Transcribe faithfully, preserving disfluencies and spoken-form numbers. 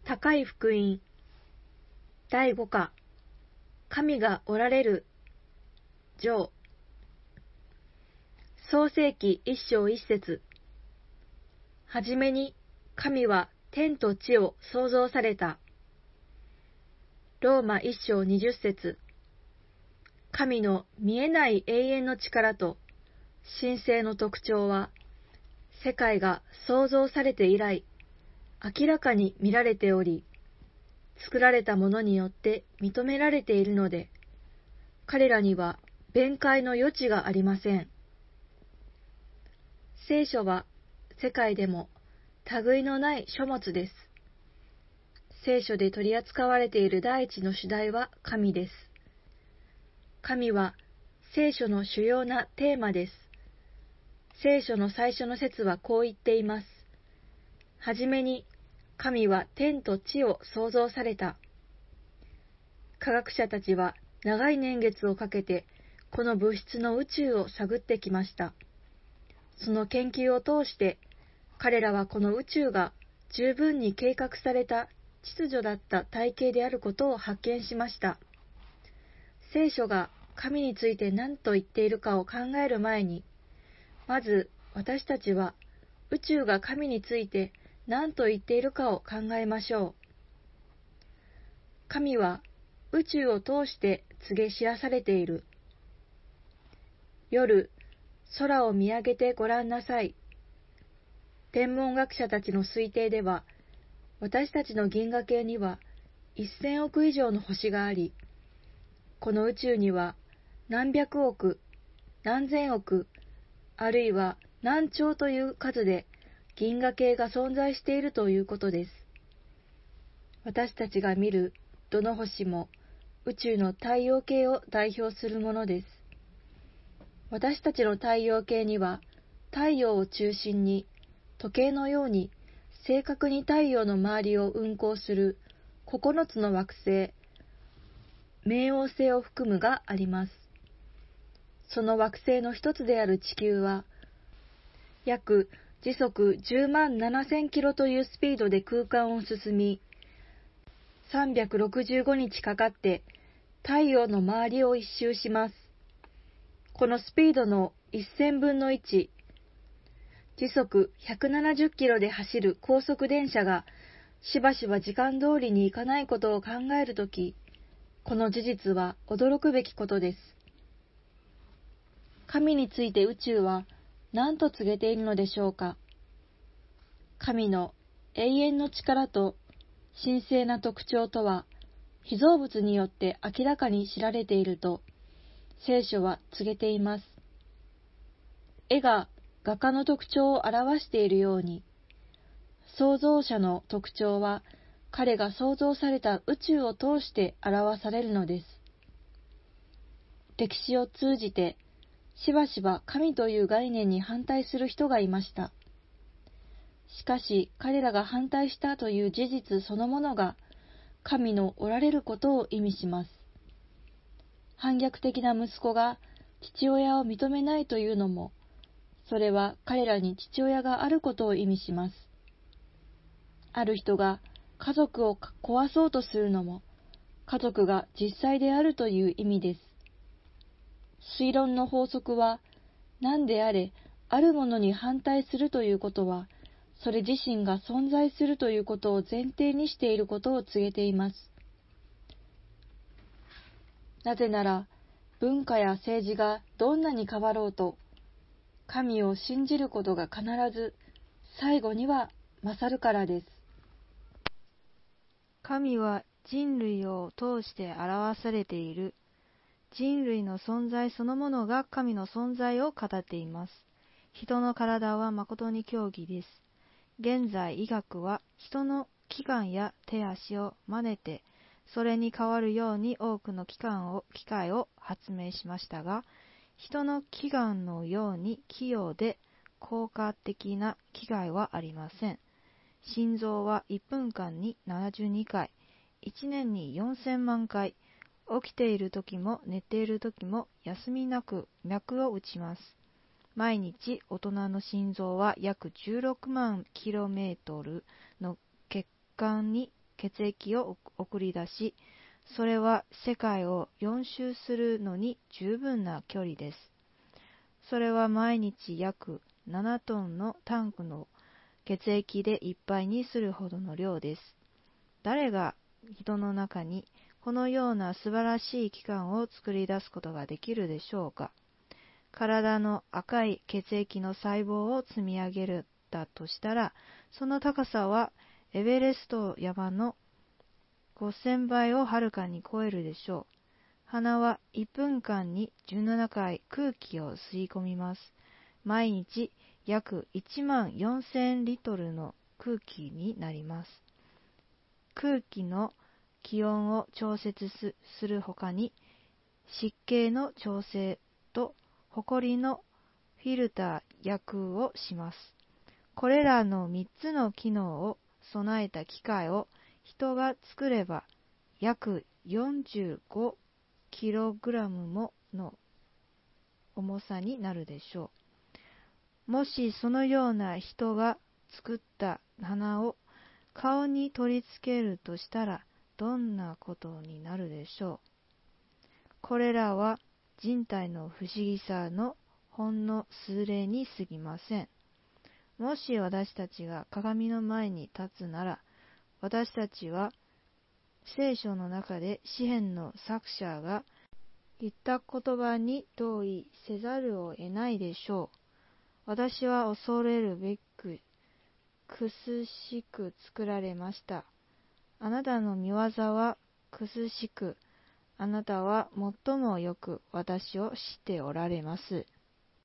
高い福音だいご課神がおられる上創世記一章一節はじめに神は天と地を創造された。ローマ一章二十節神の見えない永遠の力と神性の特徴は世界が創造されて以来明らかに見られており、作られたものによって認められているので、彼らには弁解の余地がありません。聖書は世界でも類のない書物です。聖書で取り扱われている第一の主題は神です。神は聖書の主要なテーマです。聖書の最初の節はこう言っています。はじめに神は天と地を創造された。科学者たちは長い年月をかけてこの物質の宇宙を探ってきました。その研究を通して彼らはこの宇宙が十分に計画された秩序だった体系であることを発見しました。聖書が神について何と言っているかを考える前に、まず私たちは宇宙が神について何と言っているかを考えましょう。神は宇宙を通して告げ知らされている。夜、空を見上げてごらんなさい。天文学者たちの推定では、私たちの銀河系にはせんおく以上の星があり、この宇宙には何百億、何千億、あるいは何兆という数で銀河系が存在しているということです。私たちが見るどの星も宇宙の太陽系を代表するものです。私たちの太陽系には太陽を中心に時計のように正確に太陽の周りを運行するここのつの惑星、冥王星を含むがあります。その惑星の一つである地球は、約時速じゅうまんななせんキロというスピードで空間を進み、さんびゃくろくじゅうごにちかかって太陽の周りを一周します。このスピードのせんぶんのいち、時速ひゃくななじゅっキロで走る高速電車がしばしば時間通りに行かないことを考えるとき、この事実は驚くべきことです。神について宇宙は何と告げているのでしょうか。神の永遠の力と神聖な特徴とは、被造物によって明らかに知られていると、聖書は告げています。絵が画家の特徴を表しているように、創造者の特徴は彼が創造された宇宙を通して表されるのです。歴史を通じて、しばしば神という概念に反対する人がいました。しかし彼らが反対したという事実そのものが神のおられることを意味します。反逆的な息子が父親を認めないというのも、それは彼らに父親があることを意味します。ある人が家族を壊そうとするのも、家族が実際であるという意味です。推論の法則は、何であれ、あるものに反対するということは、それ自身が存在するということを前提にしていることを告げています。なぜなら、文化や政治がどんなに変わろうと、神を信じることが必ず最後には勝るからです。 神は人類を通して表されている。人類の存在そのものが神の存在を語っています。人の体は誠に狂気です。現在医学は人の器官や手足を真似て、それに変わるように多くの器官を機械を発明しましたが、人の器官のように器用で効果的な機械はありません。心臓はいっぷんかんにななじゅうにかい、いちねんによんせんまんかい、起きている時も寝ている時も休みなく脈を打ちます。毎日大人の心臓は約じゅうろくまんキロメートルの血管に血液を送り出し、それは世界をよん周するのに十分な距離です。それは毎日約ななトンのタンクの血液でいっぱいにするほどの量です。誰が人の中にこのような素晴らしい器官を作り出すことができるでしょうか。体の赤い血液の細胞を積み上げるだとしたら、その高さはエベレスト山のごせんばいをはるかに超えるでしょう。鼻はいっぷんかんにじゅうななかい空気を吸い込みます。毎日約いちまんよんせんリットルの空気になります。空気の気温を調節するほかに、湿気の調整とホコリのフィルター役をします。これらのみっつの機能を備えた機械を人が作れば、約よんじゅうごキログラムもの重さになるでしょう。もしそのような人が作った鼻を顔に取り付けるとしたら、どんなことになるでしょう。これらは人体の不思議さのほんの数例に過ぎません。もし私たちが鏡の前に立つなら、私たちは聖書の中で詩篇の作者が言った言葉に同意せざるを得ないでしょう。私は恐れるべくくすしく作られました。あなたの御業はくすしく、あなたは最もよく私を知っておられます。